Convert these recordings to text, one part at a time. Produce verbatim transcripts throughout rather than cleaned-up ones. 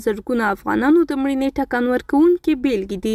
زرګونه افغانانو د مړینې ټکان ورکوونکې بیلګې دي.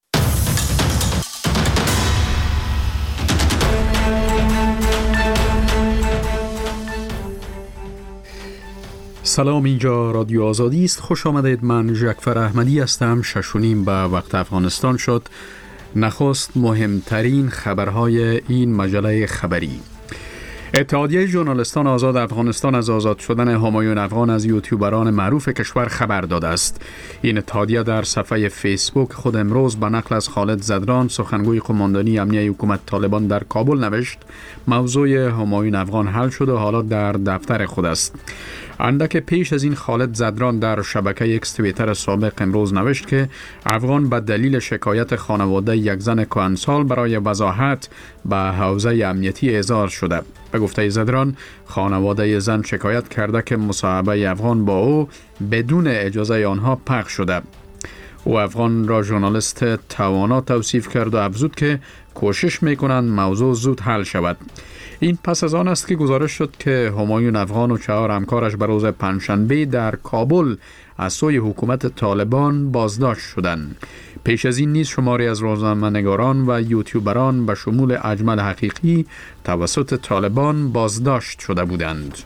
سلام، اینجا رادیو آزادی است. خوش آمدید. من جعفر احمدی هستم. شش و نیم به وقت افغانستان شد. نخست مهمترین خبرهای این مجله خبری. اتحادیه ژورنالیستان آزاد افغانستان از آزاد شدن همایون افغان از یوتیوبران معروف کشور خبر داده است. این اتحادیه در صفحه فیسبوک خود امروز به نقل از خالد زدران، سخنگوی قماندانی امنیه حکومت طالبان در کابل نوشت موضوع همایون افغان حل شد و حالا در دفتر خود است. اندک پیش از این خالد زدران در شبکه اکس توییتر سابق امروز نوشت که افغان به دلیل شکایت خانواده یک زن کهنسال برای وضاحت به حوزه امنیتی احضار شده. به گفته زدران، خانواده زن شکایت کرده که مصاحبه افغان با او بدون اجازه آنها پخش شده. او افغان را ژورنالیست توانا توصیف کرد و افزود که کوشش میکنند موضوع زود حل شود. این پس از آن است که گزارش شد که همایون افغان و چهار همکارش به روز پنجشنبه در کابل از سوی حکومت طالبان بازداشت شدند. پیش از این نیز شماری از روزنامه‌نگاران و یوتیوبران به شمول اجمل حقیقی توسط طالبان بازداشت شده بودند.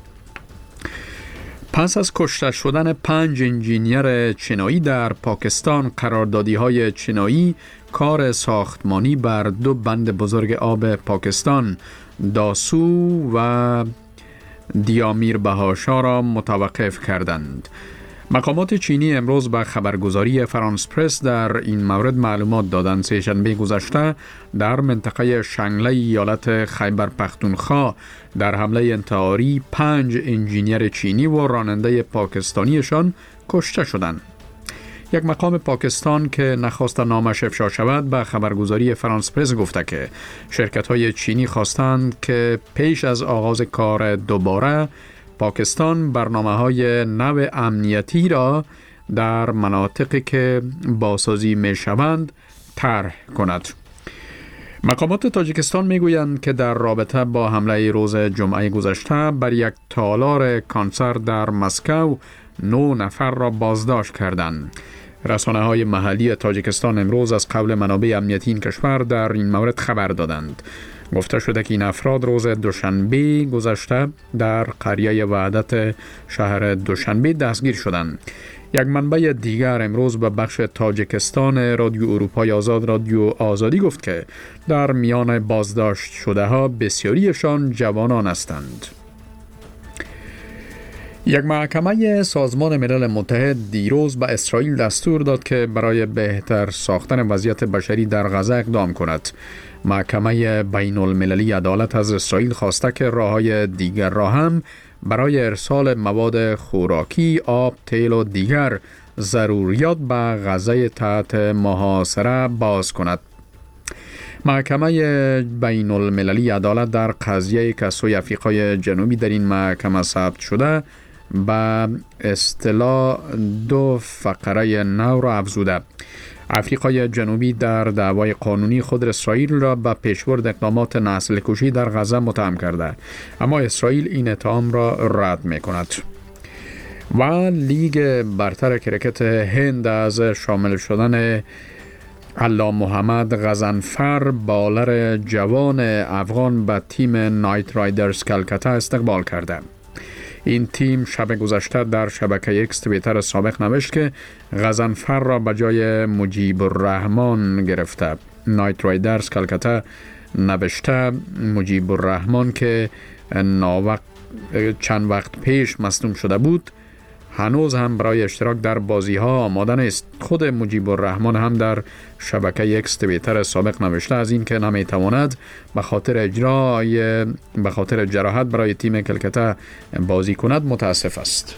پس از کشته شدن پنج انجینیر چینایی در پاکستان، قراردادی‌های چینایی کار ساختمانی بر دو بند بزرگ آب پاکستان، داسو و دیامیر بهاشا را متوقف کردند. مقامات چینی امروز به خبرگزاری فرانس پرس در این مورد معلومات دادند. سه‌شنبه گذشته در منطقه شنگله ایالت خیبر پختونخوا در حمله انتحاری پنج انجینیر چینی و راننده پاکستانیشان کشته شدند. یک مقام پاکستان که نخواست نامش افشا شود به خبرگزاری فرانس پرس گفته که شرکت‌های چینی خواستند که پیش از آغاز کار دوباره پاکستان برنامه‌های نو امنیتی را در مناطقی که بازسازی می‌شوند طرح کند. مقامات تاجیکستان میگویند که در رابطه با حمله روز جمعه گذشته بر یک تالار کنسرت در مسکو نه نفر را بازداشت کردند. رسانه‌های محلی تاجیکستان امروز از قول منابع امنیتی این کشور در این مورد خبر دادند. گفته شده که این افراد روز دوشنبه گذشته در قریه وحدت شهر دوشنبه دستگیر شدند. یک منبع دیگر امروز به بخش تاجیکستان رادیو اروپای آزاد رادیو آزادی گفت که در میان بازداشت شده ها بسیاریشان جوانان هستند. یک محکمه سازمان ملل متحد دیروز به اسرائیل دستور داد که برای بهتر ساختن وضعیت بشری در غزه اقدام کند. محکمه بین المللی عدالت از اسرائیل خواسته که راه‌های دیگر را هم برای ارسال مواد خوراکی، آب، تیل و دیگر ضروریات به غزه تحت محاصره باز کند. محکمه بین المللی عدالت در قضیه که سوی آفریقای جنوبی در این محکمه ثبت شده به اصطلاح دو فقره نو را افزوده. آفریقای جنوبی در دعوای قانونی خود اسرائیل را به پیشبرد اقدامات نسل کشی در غزه متهم کرده، اما اسرائیل این اتهام را رد می کند. و لیگ برتر کرکت هند از شامل شدن علا محمد غضنفر بالر جوان افغان به تیم نایت رایدرز کلکتا استقبال کرده. این تیم شب گذشته در شبکه اکس توییتر سابق نوشت که غضنفر را به جای مجیب الرحمن گرفته. نایت رایدرز کلکتا نوشته مجیب الرحمن که ناوقت چند وقت پیش مصدوم شده بود هنوز هم برای اشتراک در بازی ها آماده نیست. خود مجیب الرحمن هم در شبکه اکس توییتر سابق نوشته از این که نمیتواند به خاطر اجرای به خاطر جراحت برای تیم کلکتا بازی کند متاسف است.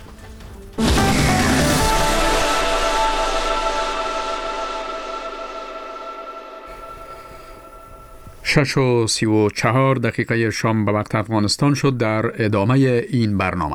شش و سی و چهار دقیقه شام به وقت افغانستان شد. در ادامه این برنامه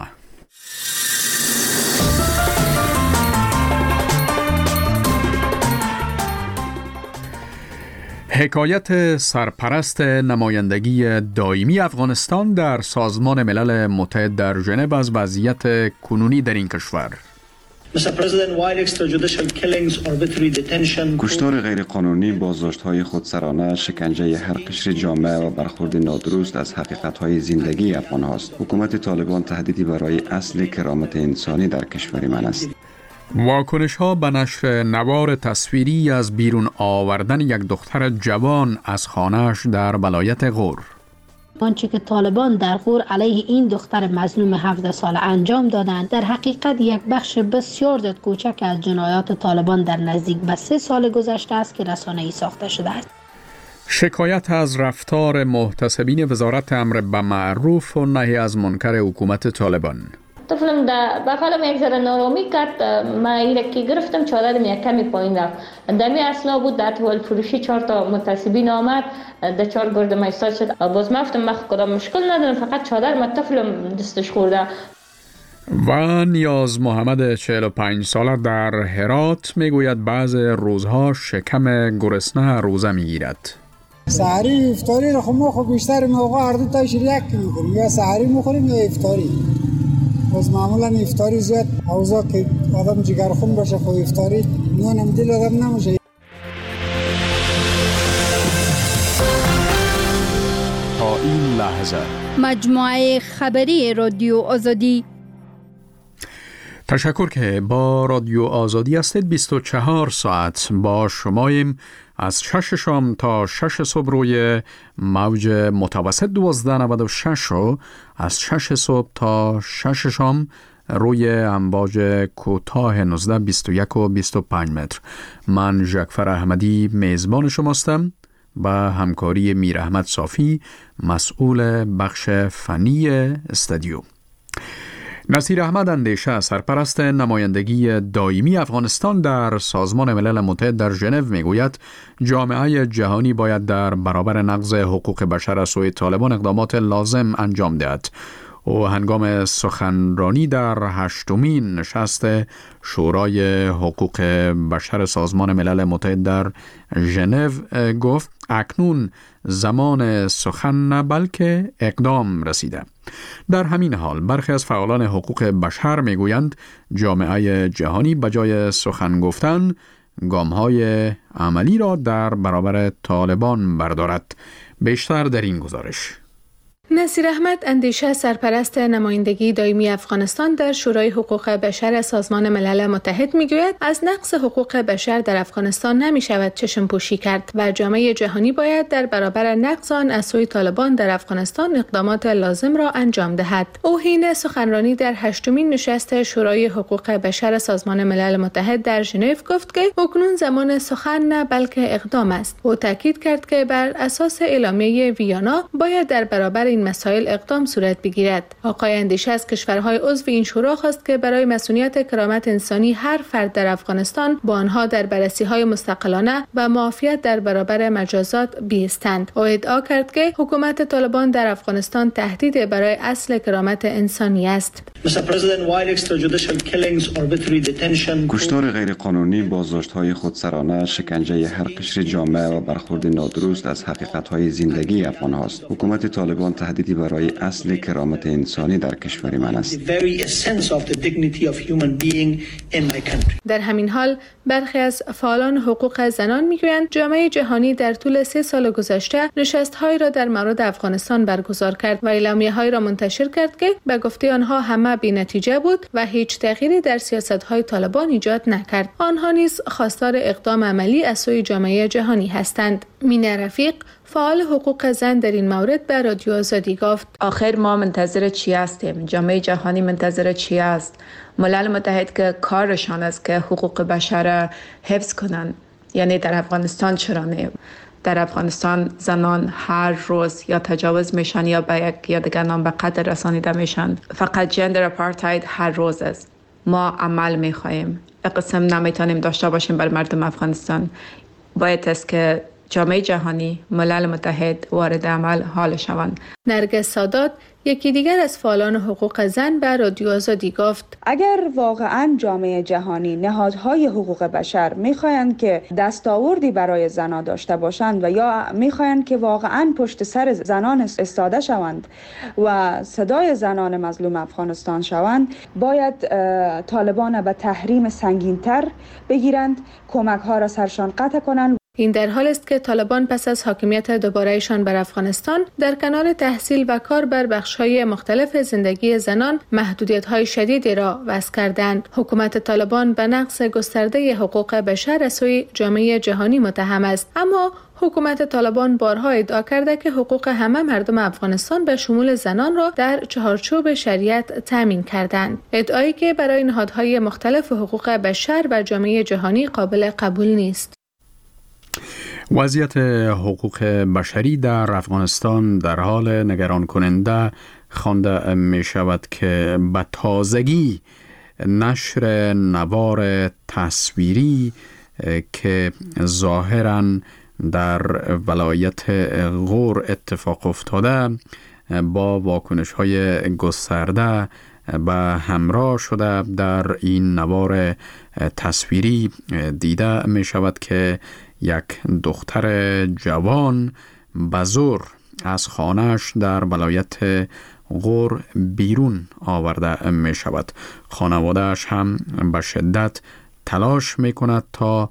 حکایت سرپرست نمایندگی دائمی افغانستان در سازمان ملل متحد در ژنو از وضعیت کنونی در این کشور. کشتار غیرقانونی، بازداشت‌های خودسرانه، شکنجه هر قشر جامعه و برخورد نادرست از حقیقت‌های زندگی افغان‌ها است. حکومت طالبان تهدیدی برای اصل کرامت انسانی در کشور من است. واکنش ها به نشر نوار تصویری از بیرون آوردن یک دختر جوان از خانه‌اش در ولایت غور. آنچه که طالبان در غور علیه این دختر مظلوم هفده ساله انجام دادند در حقیقت یک بخش بسیار کوچک از جنایات طالبان در نزدیک به سه سال گذشته است که رسانه‌ای ساخته شده است. شکایت از رفتار محتسبین وزارت امر به معروف و نهی از منکر حکومت طالبان. طفلم در بخالم یک ذره نارامی کرد. من ایره که گرفتم چادرم یک کمی پایین رفت. دمی اصلا بود در طول فروشی چهار تا متعصبین آمد در چهار گرد ما ایستاد شد. باز من گفتم من کدام مشکل ندارم، فقط چادر من طفلم دستش خورده. و نیاز محمد چهل و پنج ساله در هرات میگوید بعض روزها شکم گرسنه روزه میگیرد. سحری افطاری رو خب ما خب بیشتر موقع هر دو تاش یک می‌خوریم، یا سحری می‌خوریم یا افطاری. باز معمولا افطاری زیاد اوضاع که آدم جگرخون باشه خب افطاری نونم دل آدم نمیشه. تا این لحظه مجموعه خبری رادیو آزادی. تشکر که با رادیو آزادی هستید. بیست و چهار ساعت با شماییم از شش شام تا شش صبح روی موج متوسط دوازده نود و شش و از شش صبح تا شش شام روی امواج کوتاه نوزده بیست و یک و بیست و پنج متر. من جعفر احمدی میزبان شماستم با همکاری میر احمد صافی مسئول بخش فنی استودیو. نصیر احمد اندیشه سرپرست نمایندگی دائمی افغانستان در سازمان ملل متحد در ژنو میگوید جامعه جهانی باید در برابر نقض حقوق بشر از سوی طالبان اقدامات لازم انجام دهد. او هنگام سخنرانی در هشتمین نشست شورای حقوق بشر سازمان ملل متحد در ژنو گفت اکنون زمان سخن نه بلکه اقدام رسیده. در همین حال برخی از فعالان حقوق بشر میگویند جامعه جهانی بجای سخن گفتن گام‌های عملی را در برابر طالبان بردارد. بیشتر در این گزارش. نصیر احمد اندیشه سرپرست نمایندگی دائمی افغانستان در شورای حقوق بشر سازمان ملل متحد میگوید از نقض حقوق بشر در افغانستان نمی شود چشم پوشی کرد و جامعه جهانی باید در برابر نقض آن از سوی طالبان در افغانستان اقدامات لازم را انجام دهد. او حین سخنرانی در هشتمین نشست شورای حقوق بشر سازمان ملل متحد در ژنو گفت که اکنون زمان سخن نه بلکه اقدام است. او تاکید کرد که بر اساس اعلامیه ویانا باید در برابر این مسائل اقدام صورت بگیرد. آقای اندیشه از کشورهای عضو این شورا خواست که برای مسئولیت کرامت انسانی هر فرد در افغانستان با آنها در بررسی‌های مستقلانه و معافیت در برابر مجازات بایستند. او ادعا کرد که حکومت طالبان در افغانستان تهدید برای اصل کرامت انسانی است. کشتار غیرقانونی، بازداشت‌های خودسرانه، شکنجه هر قشر جامعه و برخورد نادرست از حقیقت‌های زندگی افغان‌ها است. حکومت طالبان تهدیدی برای اصل کرامت انسانی در کشور من است. در همین حال برخی از فعالان حقوق زنان میگویند جامعه جهانی در طول سه سال گذشته نشست‌هایی را در مورد افغانستان برگزار کرد و اعلامیه‌هایی را منتشر کرد که به گفته آنها همه بی‌نتیجه بود و هیچ تغییری در سیاست‌های طالبان ایجاد نکرد. آنها نیز خواستار اقدام عملی از سوی جامعه جهانی هستند. مینه رفیق فعال حقوق زن در این مورد به رادیو آزادی گفت آخر ما منتظر چی هستیم؟ جامعه جهانی منتظر چی است؟ ملل متحد که کارشان است که حقوق بشر حفظ کنند، یعنی در افغانستان چرا نه؟ در افغانستان زنان هر روز یا تجاوز میشن یا به یک یا دیگر نام به قتل رسانیده میشن. فقط جندر اپارتاید هر روز است. ما عمل میخواهیم. قسم نمیتونیم داشته باشیم بر مردم افغانستان. باید است که جامعه جهانی، ملل متحد وارد عمل حال شوند. نرگس سادات یکی دیگر از فعالان حقوق زن به رادیو آزادی گفت اگر واقعا جامعه جهانی، نهادهای حقوق بشر میخواهند که دستاوردی برای زنان داشته باشند و یا میخواهند که واقعا پشت سر زنان ایستاده شوند و صدای زنان مظلوم افغانستان شوند، باید طالبان به تحریم سنگین‌تر بگیرند، کمک‌ها را سرشان قطع کنند. این در حال است که طالبان پس از حاکمیت دوباره‌شان بر افغانستان در کنار تحصیل و کار بر بخش‌های مختلف زندگی زنان محدودیت‌های شدیدی را وضع کردند. حکومت طالبان به نقض گسترده حقوق بشر از سوی جامعه جهانی متهم است، اما حکومت طالبان بارها ادعا کرده که حقوق همه مردم افغانستان به شمول زنان را در چهارچوب شریعت تامین کردند. ادعایی که برای نهادهای مختلف حقوق بشر و جامعه جهانی قابل قبول نیست. وضعیت حقوق بشری در افغانستان در حال نگران کننده خوانده می شود که به تازگی نشر نوار تصویری که ظاهراً در ولایت غور اتفاق افتاده با واکنش‌های گسترده به همراه شده. در این نوار تصویری دیده می شود که یک دختر جوان به زور از خانه‌اش در ولایت غور بیرون آورده می شود. خانواده‌اش هم به شدت تلاش می کند تا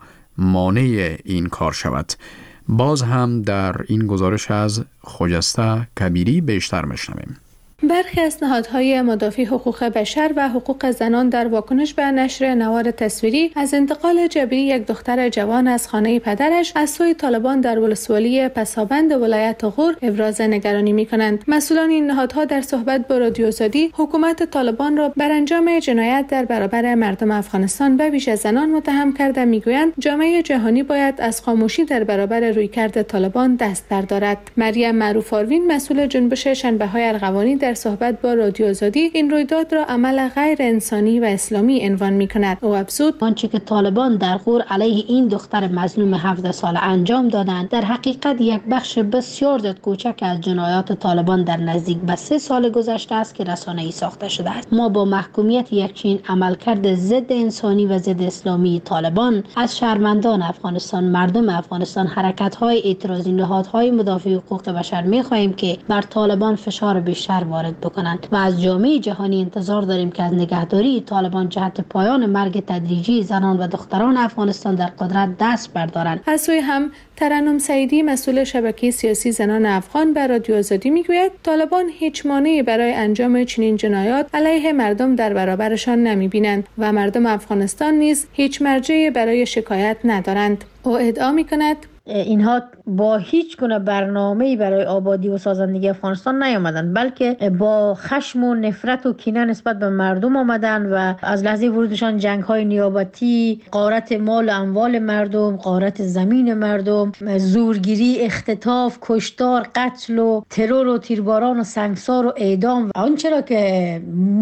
مانع این کار شود. باز هم در این گزارش از خجسته کبیری بیشتر میشنویم. برخی از نهادهای مدافع حقوق بشر و حقوق زنان در واکنش به نشر نوار تصویری از انتقال جبری یک دختر جوان از خانه پدرش از سوی طالبان در ولسوالی پسابند ولایت غور ابراز نگرانی می‌کنند. مسئولان این نهادها در صحبت با رادیو آزادی حکومت طالبان را بر انجام جنایت در برابر مردم افغانستان به ویژه زنان متهم کرده می‌گویند جامعه جهانی باید از خاموشی در برابر رویکرد طالبان دست بردارد. مریم معروف آروین مسئول جنبش شنبه‌های ارغوانی در صحبت با رادیو آزادی این رویداد را عمل غیر انسانی و اسلامی عنوان می‌کند. او افزود آنچه که طالبان در غور علیه این دختر مظلوم هفده ساله انجام دادند در حقیقت یک بخش بسیار کوچک از جنایات طالبان در نزدیک به سه سال گذشته است که رسانه‌ای ساخته شده است. ما با محکومیت یک چنین عملکرد ضد انسانی و ضد اسلامی طالبان از شهروندان افغانستان، مردم افغانستان، حرکت‌های اعتراضی، نهادهای مدافع حقوق بشر می‌خواهیم که بر طالبان فشار بیشتر وارد بکنند و از جامعه جهانی انتظار داریم که از نگهداری طالبان جهت پایان مرگ تدریجی زنان و دختران افغانستان در قدرت دست بردارند. از سوی هم ترنم سعیدی مسئول شبکه سیاسی زنان افغان به رادیو آزادی میگوید طالبان هیچ مانعی برای انجام چنین جنایات علیه مردم در برابرشان نمیبینند و مردم افغانستان نیز هیچ مرجعی برای شکایت ندارند. او ادعا میکند اینها با هیچ گونه برنامه‌ای برای آبادی و سازندگی افغانستان نیامدند، بلکه با خشم و نفرت و کینه نسبت به مردم آمدند و از لحظه ورودشان جنگ‌های نیابتی، غارت مال و اموال مردم، غارت زمین مردم، زورگیری، اختطاف، کشتار، قتل و ترور و تیرباران و سنگسار و اعدام و آنچه را که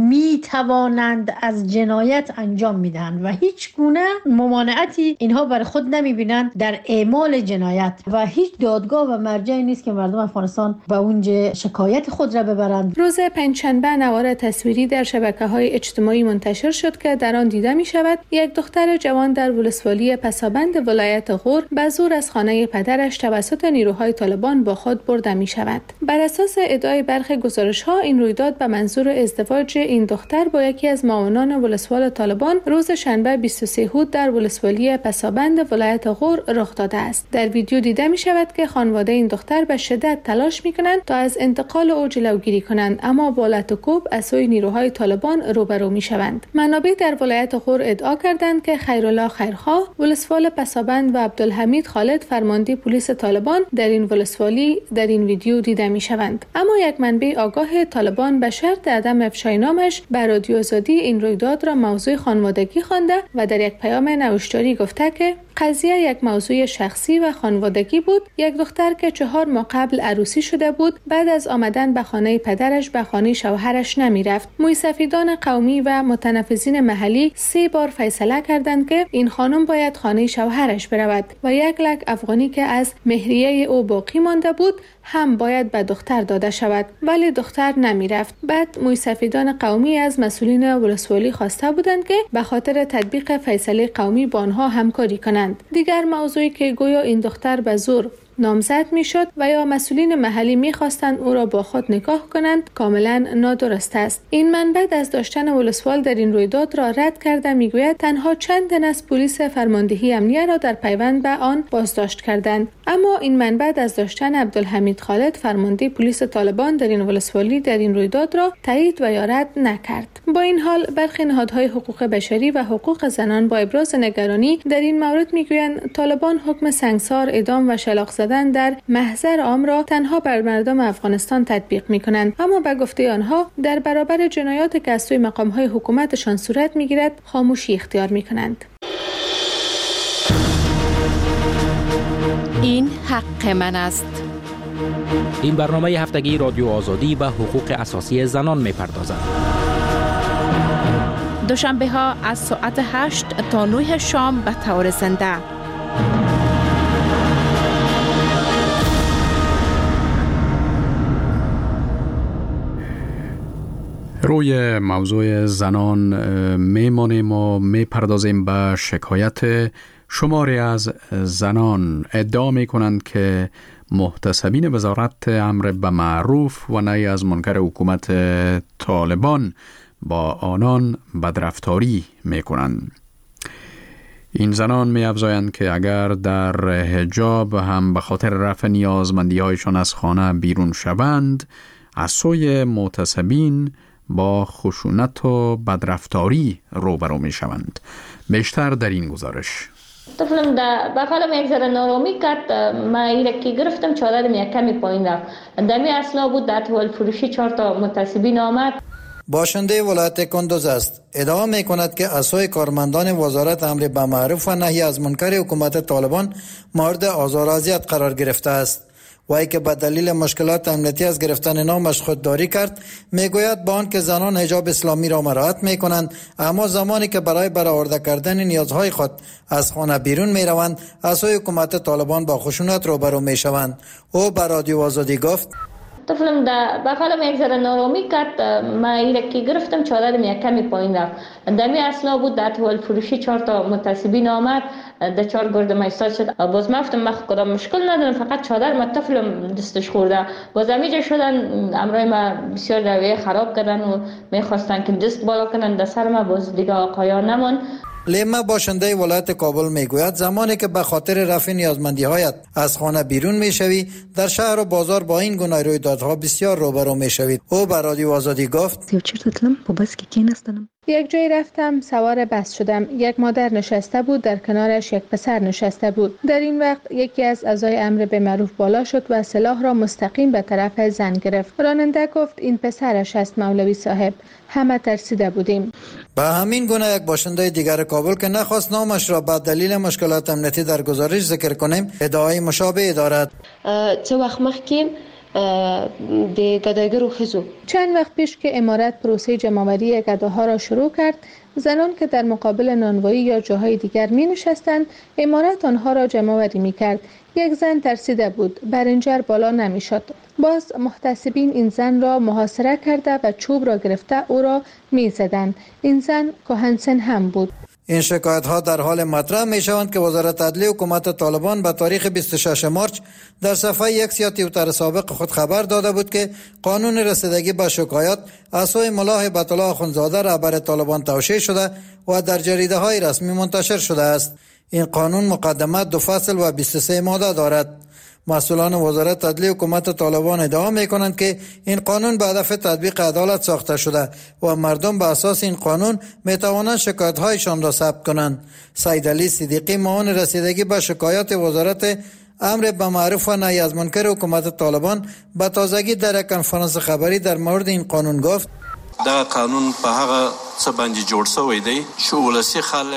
می‌توانند از جنایت انجام می‌دهند و هیچ گونه ممانعتی اینها برای خود نمی‌بینند در اعمال جنایت و هیچ دادگاه و مرجعی نیست که مردم افغانستان به اونجا شکایت خود را ببرند. روز پنجشنبه نوار تصویری در شبکه‌های اجتماعی منتشر شد که در آن دیده می‌شود یک دختر جوان در ولسوالی پسابند ولایت غور به زور از خانه پدرش توسط نیروهای طالبان با خود برده می‌شود. بر اساس ادعای برخی گزارش‌ها این رویداد به منظور ازدواج این دختر با یکی از معاونان ولسوال طالبان روز شنبه بیست و سوم هود در ولسوالی پسابند ولایت غور رخ داده است. در ویدیو دیده می شود که خانواده این دختر به شدت تلاش می کنند تا از انتقال او جلوگیری کنند، اما با لط و کوب از سوی نیروهای طالبان روبرو می شوند. منابع در ولایت غور ادعا کردند که خیرالله خیرخواه، ولسوال پسابند و عبدالحمید خالد فرمانده پلیس طالبان در این ولسوالی در این ویدیو دیده می شوند. اما یک منبع آگاه طالبان به شرط عدم افشای نامش بر رادیو آزادی این رویداد را موضوع خانوادگی خوانده و در یک پیام نوشتاری گفته که قضیه یک موضوع شخصی و خانوادگی بود بود یک دختر که چهار ماه قبل عروسی شده بود بعد از آمدن به خانه پدرش به خانه شوهرش نمیرفت. موسفیدان قومی و متنفذین محلی سه بار فیصله کردند که این خانم باید خانه شوهرش برود و یک لک افغانی که از مهریه او باقی مانده بود هم باید به دختر داده شود، ولی دختر نمی رفت. بعد موسفیدان قومی از مسئولین ولسوالی خواسته بودند که به خاطر تطبیق فیصله قومی با آنها همکاری کنند. دیگر موضوعی که گویا این دختر به زور نامزد می شد و یا مسئولین محلی می خواستند او را با خود نکاح کنند کاملا نادرست است. این منبع از داشتن ولسوال در این رویداد را رد کرده می گوید تنها چند تن از پلیس فرماندهی امنیه را در پیوند به آن بازداشت کردند. اما این منبع از داشتن عبدالحمید خالد فرمانده پلیس طالبان در این ولسوالی در این رویداد را تایید و یا رد نکرد. با این حال برخی نهادهای حقوق بشری و حقوق زنان با ابراز نگرانی در این مورد می گویند طالبان حکم سنگسار، اعدام و شلاق زدن در محضر عام را تنها بر مردم افغانستان تطبیق می کنند، اما به گفته آنها در برابر جنایات که از سوی مقام‌های حکومتشان صورت می گیرد خاموشی اختیار می کنند. این حق من است. این برنامه هفتگی رادیو آزادی و حقوق اساسی زنان می پردازد. دوشنبه ها از ساعت هشت تا نه شام به طور زنده. روی موضوع زنان میمانیم و میپردازیم به شکایت شماری از زنان. ادعا میکنند که محتسبین وزارت امر به معروف و نهی از منکر حکومت طالبان با آنان بدرفتاری میکنند. این زنان می افزایند که اگر در حجاب هم به خاطر رفع نیازمندی هایشان از خانه بیرون شوند از سوی محتسبین با خشونت و بدرفتاری روبرو می شوند. بیشتر در این گزارش. طفلم در بخالم یک ذره نارامی کرد. من ایره که گرفتم چادرم یک کمی پایین رفت. دمی اصلا بود در طول فروشی چهار تا متعصبین آمد. باشنده ولایت کندوز است. ادعا می کند که از سوی کارمندان وزارت امر به معروف و نهی از منکر حکومت طالبان مورد آزار و اذیت قرار گرفته است. وای که به دلیل مشکلات امنیتی از گرفتن نامش خودداری کرد. میگوید با آن که زنان حجاب اسلامی را مراعات میکنند، اما زمانی که برای برآورده کردن نیازهای خود از خانه بیرون میروند از سوی حکومت طالبان با خشونت روبرو میشوند. او به رادیو آزادی گفت طفلم در بخالم یک ذره نارامی کرد. من ایره که گرفتم چادرم یک کمی پایین رفت. دمی اصلا بود در طول فروشی چهار تا متعصبین آمد. در چهار گرد ما ایستاد شد. باز من گفتم من کدام مشکل ندارم، فقط چادر ما طفلم دستش خورده. باز همیجا شدن امروی ما بسیار رویه خراب کردن و میخواستن که دست بالا کنن در سر ما. باز دیگه آقایان نمان. لیما باشنده ولایت کابل میگوید زمانی که به خاطر رفع نیازمندی هایت از خانه بیرون میشوی در شهر و بازار با این گونه رویدادها بسیار روبرو میشوید. او به رادیو آزادی گفت یک جایی رفتم، سوار بس شدم. یک مادر نشسته بود، در کنارش یک پسر نشسته بود. در این وقت یکی از اعضای امر به معروف بالا شد و سلاح را مستقیم به طرف زن گرفت. راننده گفت این پسرش است مولوی صاحب. همه ترسیده بودیم. به همین گونه یک باشنده دیگر کابل که نخواست نامش را به دلیل مشکلات امنیتی در گزارش ذکر کنیم ادعای مشابه دارد. چه وقت مخکیم د گدایګرو خزو چند وقت پیش که امارت پروسه جمع‌آوری گداها را شروع کرد، زنان که در مقابل نانوایی یا جاهای دیگر می نشستند، امارت آنها را جمع‌آوری می کرد. یک زن ترسیده بود، برنجر بالا نمی شد. باز محتسبین این زن را محاصره کرده و چوب را گرفته او را می زدند. این زن کهنسن هم بود. این شکایت ها در حال مطرح می شوند که وزارت عدلیه حکومت طالبان به تاریخ بیست و ششم مارس در صفحه یک یا توییتر سابق خود خبر داده بود که قانون رسیدگی به شکایات از سوی ملا هیبت الله اخوندزاده رهبر طالبان توشیح شده و در جریده های رسمی منتشر شده است. این قانون مقدمه دو فصل و بیست و سه ماده دارد. مسئولان وزارت عدلیه حکومت طالبان ادعا می‌کنند که این قانون به هدف تطبیق عدالت ساخته شده و مردم به اساس این قانون می‌توانند شکایت‌هایشان را ثبت کنند. سید علی صدیقی معاون رسیدگی به شکایات وزارت امر به معروف و نهی از منکر حکومت طالبان به تازگی در یک کنفرانس خبری در مورد این قانون گفت: دا قانون په هغه څه باندې جوړ شوی دی چې ولسی خلک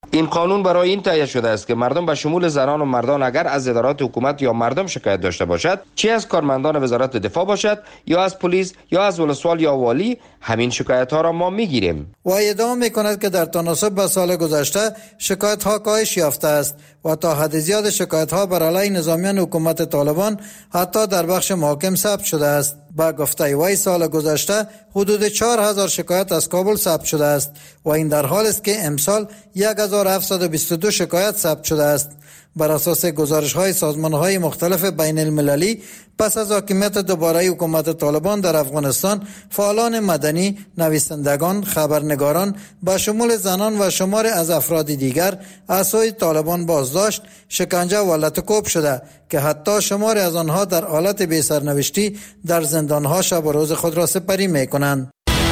این قانون برای این تهیه شده است که مردم به شمول زنان و مردان اگر از ادارات حکومت یا مردم شکایت داشته باشد، چه از کارمندان وزارت دفاع باشد یا از پلیس یا از ولسوال یا والی، همین شکایت ها را ما میگیریم. و ادعا میکند که در تناسب با سال گذشته شکایت ها کاهش یافته است و تا حد زیاد شکایت ها بر علیه نظامیان حکومت طالبان حتی در بخش محاکم ثبت شده است. با گفته وی سال گذشته حدود چهار هزار شکایت از کابل ثبت شده است و این در حال است که امسال یک هزار و هفتصد و بیست و دو شکایت ثبت شده است. بر اساس گزارش‌های سازمان‌های مختلف بین المللی، پس از حاکمیت دوباره حکومت طالبان در افغانستان، فعالان مدنی، نویسندگان، خبرنگاران به شمول زنان و شمار از افراد دیگر از سوی طالبان بازداشت، شکنجه و لطکوب شده که حتی شمار از آنها در حالت بی سرنوشتی در زندان‌ها شب و روز خود را سپری می‌کنند.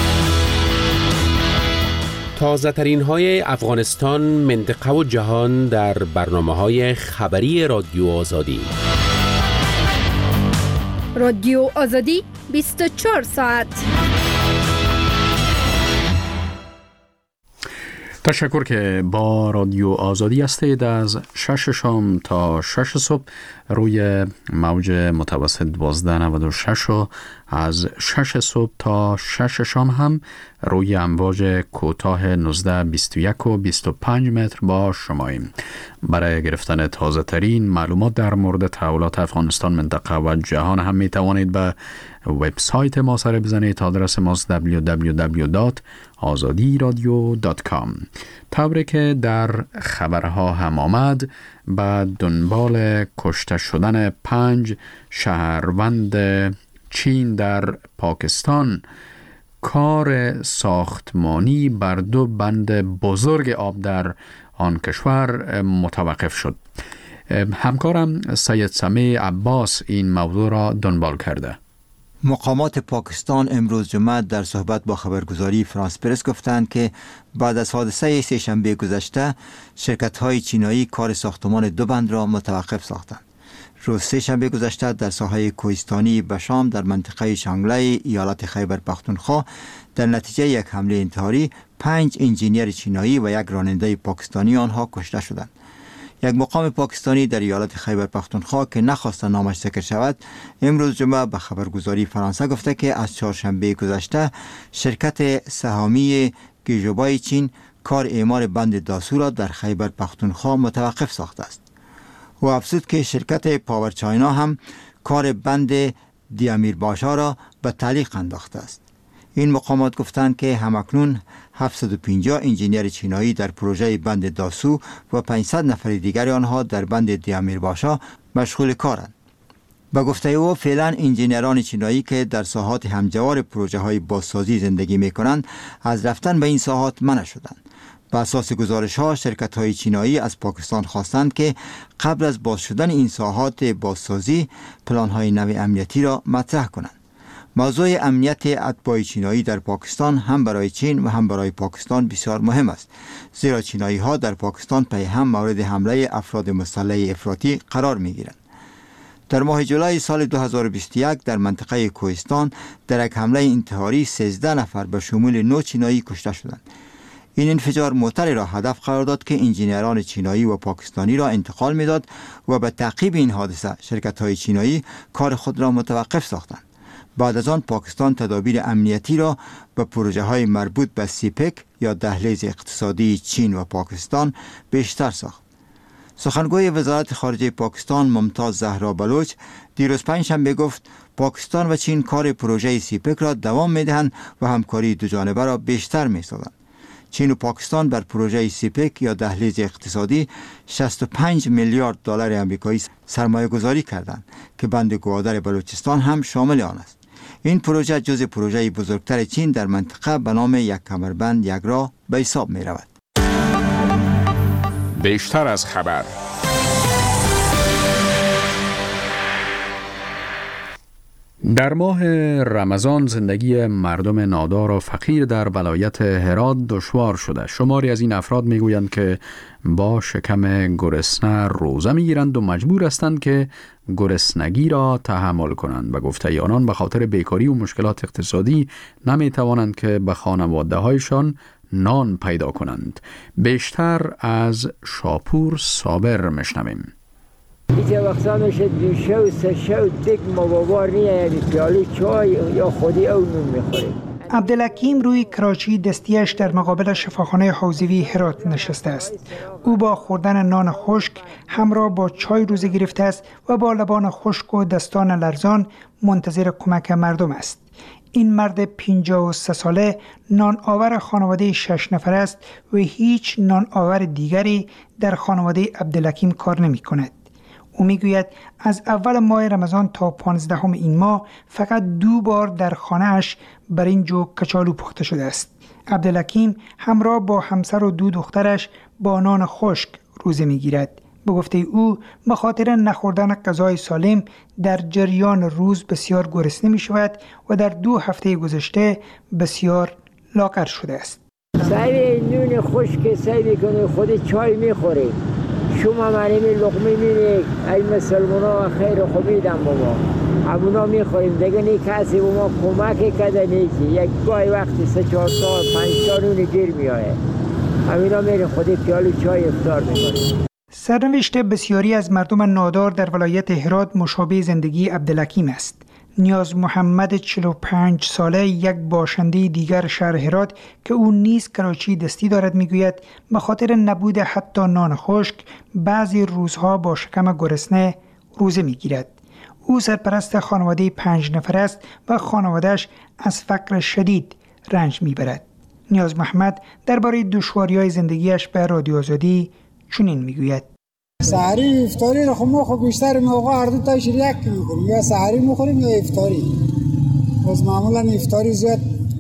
تازه ترین های افغانستان، منطقه و جهان در برنامه های خبری رادیو آزادی. رادیو آزادی بیست و چهار ساعت. تشکر که با رادیو آزادی هستید. از شش شام تا شش صبح روی موج متوسط دوازده نود و شش و از شش صبح تا شش شام هم روی امواج کوتاه نوزده بیست و یک و بیست و پنج متر با شماییم. برای گرفتن تازه ترین معلومات در مورد تحولات افغانستان، منطقه و جهان هم می توانید به وبسایت ما سر بزنید. آدرس ماست دبلیو دبلیو دبلیو دات آزادی رادیو دات کام. طوری که در خبرها هم آمد، به دنبال کشته شدن پنج شهروند چین در پاکستان، کار ساختمانی بر دو بند بزرگ آب در آن کشور متوقف شد. همکارم سید سمیع عباس این موضوع را دنبال کرده. مقامات پاکستان امروز جمعه در صحبت با خبرگزاری فرانس پرس گفتند که بعد از حادثه سه شنبه گذشته شرکت‌های چینایی کار ساختمان دو بند را متوقف ساختند. روز سه شنبه گذشته در ساحه کوهستانی بشام در منطقه شانگلای ایالت خیبر پختونخوا در نتیجه یک حمله انتحاری پنج انجینیر چینایی و یک راننده پاکستانی آنها کشته شدند. یک مقام پاکستانی در ایالت خیبر پختونخوا که نخواست نامش ذکر شود، امروز جمعه به خبرگزاری فرانسه گفته که از چهارشنبه گذشته شرکت سهامی گیژوبای چین کار اعمار بند داسو را در خیبر پختونخوا متوقف ساخته است. و افزود که شرکت پاور چاینا هم کار بند دیامیر باشا را به تعلیق انداخته است. این مقامات گفتند که همکنون هفتصد و پنجاه انجینیر چینایی در پروژه بند داسو و پانصد نفر دیگر آنها در بند دیامیر باشا مشغول کارند. به گفته او فعلا انجینران چینایی که در ساحات همجوار پروژه های بازسازی زندگی می کنند از رفتن به این ساحات منع شدند. بر اساس گزارش ها شرکت های چینایی از پاکستان خواستند که قبل از باز شدن این ساحات بازسازی پلان های نو امنیتی را مطرح کنند. موضوع امنیت اتباع چینایی در پاکستان هم برای چین و هم برای پاکستان بسیار مهم است، زیرا چینایی ها در پاکستان پی هم مورد حمله افراد مسلح افراطی قرار می گیرند. در ماه جولای سال دو هزار و بیست و یک در منطقه کوهستان در یک حمله انتحاری سیزده نفر به شمول نه چینایی کشته شدند. این انفجار موتری را هدف قرار داد که انجینران چینایی و پاکستانی را انتقال میداد و به تعقیب این حادثه شرکت‌های چینایی کار خود را متوقف ساختند. بعد از آن پاکستان تدابیر امنیتی را به پروژه‌های مربوط به سیپک یا دهلیز اقتصادی چین و پاکستان بیشتر ساخت. سخنگوی وزارت خارجه پاکستان ممتاز زهرا بلوچ دیروز پنجشنبه گفت پاکستان و چین کار پروژه سیپک را دوام می‌دهند و همکاری دو جانبه را بیشتر می‌سازند. چین و پاکستان بر پروژه سیپک یا دهلیز اقتصادی شصت و پنج میلیارد دلار آمریکایی سرمایه گذاری کردند که بند گوادر بلوچستان هم شامل آن است. این پروژه جزء پروژه بزرگتر چین در منطقه به نام یک کمربند یک راه به حساب می رود. بیشتر از خبر. در ماه رمضان زندگی مردم نادار و فقیر در ولایت هرات دشوار شده. شماری از این افراد میگویند که با شکم گرسنه روزه میگیرند و مجبور هستند که گرسنگی را تحمل کنند. و گفته آنان به خاطر بیکاری و مشکلات اقتصادی نمیتوانند که به خانواده هایشان نان پیدا کنند. بیشتر از شاپور صابر مشنویم. اینجا وقتا میشه دو شو سه شو دیگ ما بابار نیه، یعنی پیالی چای یا خودی او نون میخوریم. عبدالحکیم روی کراچی دستیش در مقابل شفاخانه حوزوی هرات نشسته است. او با خوردن نان خشک همراه با چای روزه گرفته است و با لبان خشک و دستان لرزان منتظر کمک مردم است. این مرد پنجاه و سه ساله نان آور خانواده شش نفر است و هیچ نان آور دیگری در خانواده عبدالحکیم کار نمی کند. او میگوید از اول ماه رمضان تا پانزدهم این ماه فقط دو بار در خانه‌اش برنج و کچالو پخته شده است. عبدالحکیم همراه با همسر و دو دخترش با نان خشک روزه میگیرد. به گفته او به خاطر نخوردن غذای سالم در جریان روز بسیار گرسنه می شود و در دو هفته گذشته بسیار لاغر شده است. سعی نون خشک سعی میکنه خود چای میخوره. شما مریم لقمه میرید ای مسلمان ها خیر خوبی دم با ما همونا میخوریم دیگه نی کسی با ما کمک کده نیچی یک گاهی وقتی سه چهار سال پنج تا نون گیر میایه همینا میریم خودی پیالی چای افطار میکنیم. سرنوشت بسیاری از مردم نادار در ولایت هرات مشابه زندگی عبدالحکیم است. نیاز محمد چهل و پنج ساله یک باشنده دیگر شهر هرات که او نیز کراچی دستی دارد میگوید به خاطر نبود حتی نان خشک بعضی روزها با شکم گرسنه روزه میگیرد. او سرپرست خانواده پنج نفر است و خانوادهش از فقر شدید رنج میبرد. نیاز محمد درباره دشواری‌های زندگیش به رادیو آزادی چنین میگوید: سحری افطاری رو خب ما خب بیشتر موقع هر دو تاش یک میکنیم، یا سحری میخوریم یا افطاری. باز معمولا افطاری زیاد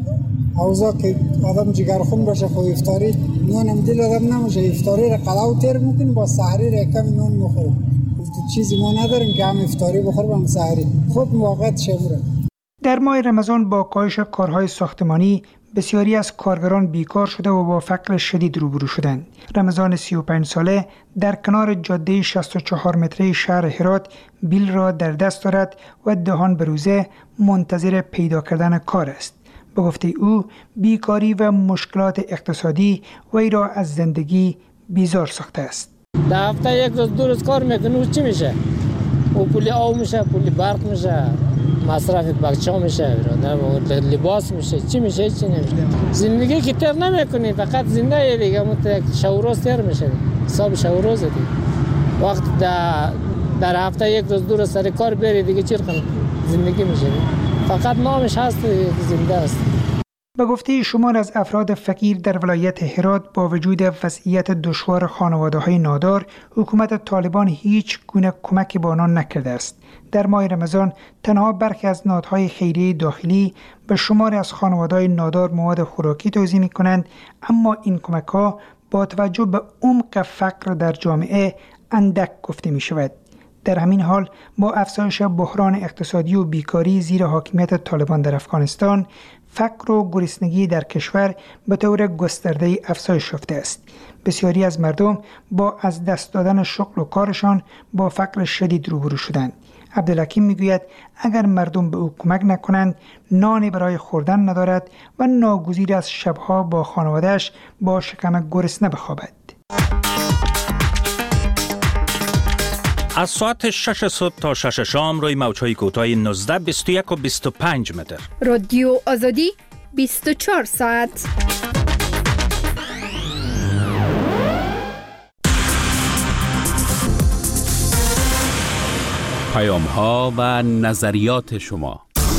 اوضاع که آدم جگرخون باشه خب افطاری نون هم دل آدم نمیشه، افطاری رو قلاو تیر میکنیم با سحری رو کم نون میخوریم. چیزی ما نداریم که هم افطاری بخوریم هم سحری. خب موقعیت شمره. در ماه رمضان با کاهش کارهای ساختمانی بسیاری از کارگران بیکار شده و با فقر شدید روبرو شدند. رمضان سی و پنج ساله در کنار جاده شصت و چهار متری شهر هرات بیل را در دست دارد و دهان به روزه منتظر پیدا کردن کار است. به گفته او بیکاری و مشکلات اقتصادی وی را از زندگی بیزار ساخته است. در هفته یک روز دو روز کار میکنه و چی میشه؟ او پولی آب میشه، پولی برق میشه، مصرف بچه‌ها میشه، لباس میشه، چی میشه چی نمیشه. زندگی که تر نمیکنی، فقط زنده یه دیگه مت شب و روز تر میشه. حساب شب و روز دیگه. وقت در در هفته یک روز دو روز سر کار بری دیگه چی کنی؟ زندگی میشه. فقط نامش هست زنده است. به گفته شمار از افراد فقیر در ولایت هرات با وجود وضعیت دشوار خانواده‌های نادار، حکومت طالبان هیچ گونه کمک به آنان نکرده است. در ماه رمضان تنها برخی از نهادهای خیریه داخلی به شمار از خانواده‌های نادار مواد خوراکی توزیع می‌کنند، اما این کمک‌ها با توجه به عمق فقر در جامعه اندک گفته می‌شود. در همین حال با افزایش بحران اقتصادی و بیکاری زیر حاکمیت طالبان در افغانستان، فقر و گرسنگی در کشور به طور گسترده افزایش یافته است. بسیاری از مردم با از دست دادن شغل و کارشان با فقر شدید روبرو شدند. عبدالحکیم میگوید اگر مردم به او کمک نکنند نانی برای خوردن ندارد و ناگزیر از شبها با خانواده‌اش با شکم گرسنه بخوابد. از ساعت شش صبح تا شش شام روی موج‌های کوتاه نوزده، بیست و یک و بیست و پنج متر. رادیو آزادی بیست و چهار ساعت. پیام‌ها و نظریات شما.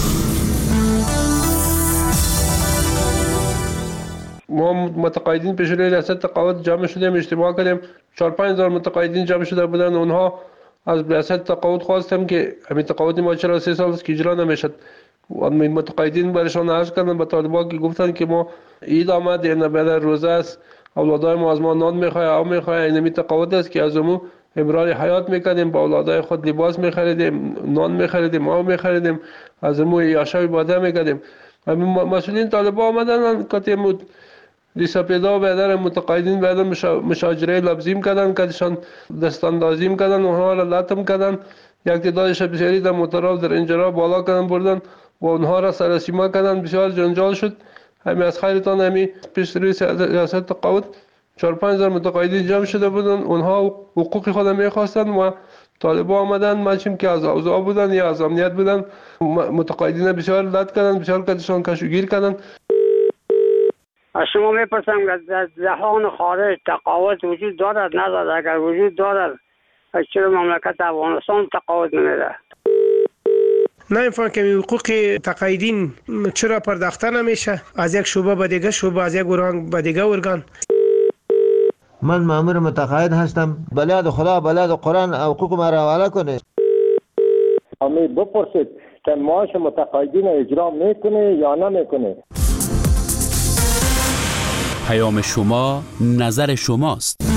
ما متقاعدین پیش روی ریاست تقاعد جمع شدیم، اجتماع کردیم، چهار پنج هزار متقاعدین جمع شده بودن. اونها از ریاست تقاعد خواستم که همین تقاعد ما چرا سه سال است که اجرا نمیشد. و متقاعدین برشان عرض کردن به طالبان که گفتن که ما عید آمد، این بعد روزه است، اولادای ما از ما نان میخواه، آب میخواه، این همین تقاعد است که از امو امرار حیات میکردیم، با اولادای خود لباس میخریدیم، نان میخریدیم، آب میخریدیم، از امو یاشای باده میکردیم. مسئولین طالبان آمدن کاتیم لیسا پیدا بیادر متقاعدین بیادر مشاجره لبزیم کردن، کدشان دستاندازیم کردن، اونها را لطم کردن، یک تعدادش بسیاری در مطرف در انجرا بالا کردن بردن و اونها را سرسیما کردن، بسیار جنجال شد. همین از خیرتان همین پیش روی ریاست تقاعد چهار پنج هزار متقاعدین جمع شده بودن، اونها حقوق خود میخواستن و طالبان آمدن ماشیم که از اوضاع بودن یا از امنیت بودن، متقاعدین بسیار لط کردن، بسیار کدشان کشوگیر کردن. از شما میپرسم که در جهان خارج تقاعد وجود دارد ندارد؟ اگر وجود دارد چرا مملکت افغانستان تقاعد نمیده؟ نمیفهم که حقوق تقاعدین چرا پرداخته نمیشه از یک شعبه به دیگه شعبه، از یک ارگان به دیگه ارگان. من مأمور متقاعد هستم، بلاد خدا بلاد قرآن حقوق ما را حواله کنه. امی بپرسید که معاش متقاعدین اجرا میکنه یا نمیکنه. پیام شما نظر شماست.